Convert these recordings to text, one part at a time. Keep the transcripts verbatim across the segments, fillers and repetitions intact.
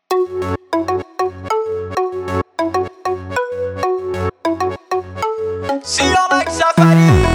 سیامک سفری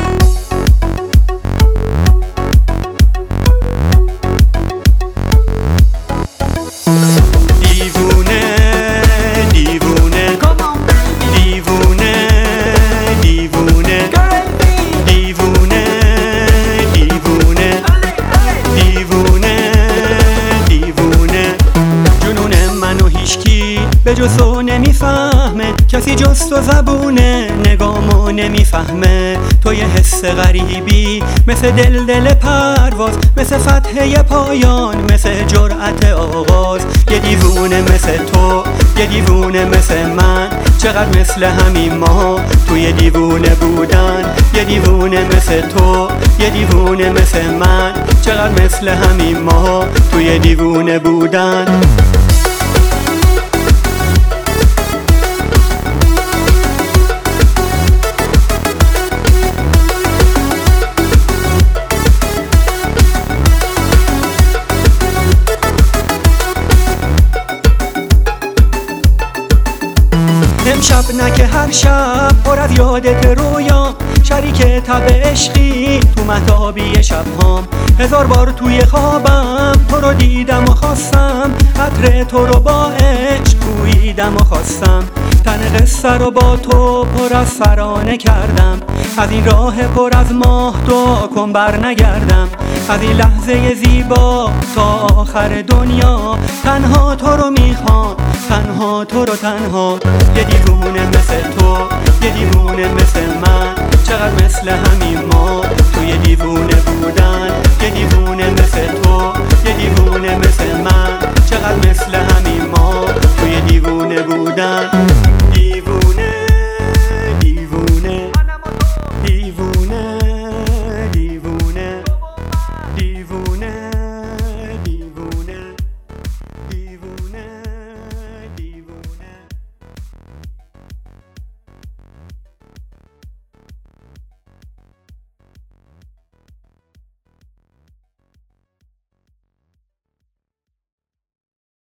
دیوونه دیوونه دیوونه دیوونه دیوونه دیوونه دیوونه دیوونه جنون منو هیچکی به جز تو نمیفهمه، کسی جز تو زبونه نگامو نمیفهمه. تو یه حس غریبی مثل دل دل پرواز، مثل فتحه پایان، مثل جرأت آغاز. یه دیوونه مثل تو، یه دیوونه مثل من، چقدر مثل همین ما توی دیوونه بودن. یه دیوونه مثل تو، یه دیوونه مثل من، چقدر مثل همین ما توی دیوونه بودن. امشب نه که هر شب پر از یادت رویا، شریک تب عشقی تو مهتابی شبهام. هزار بار توی خوابم تو رو دیدم و خواستم، عطر تو رو با عشق بوییدم و خواستم. تن قصه رو با تو پر از فرانه کردم، از این راه پر از ماه دعا کن بر نگردم. از این لحظه زیبا تا آخر دنیا تنها تو رو میخوام، تنها تو رو تنها. یه دیوونه مثل تو، یه دیوونه مثل من، چقدر مثل همین ما توی دیوونه بودن. یه دیوونه مثل تو، یه دیوونه مثل من، چقدر مثل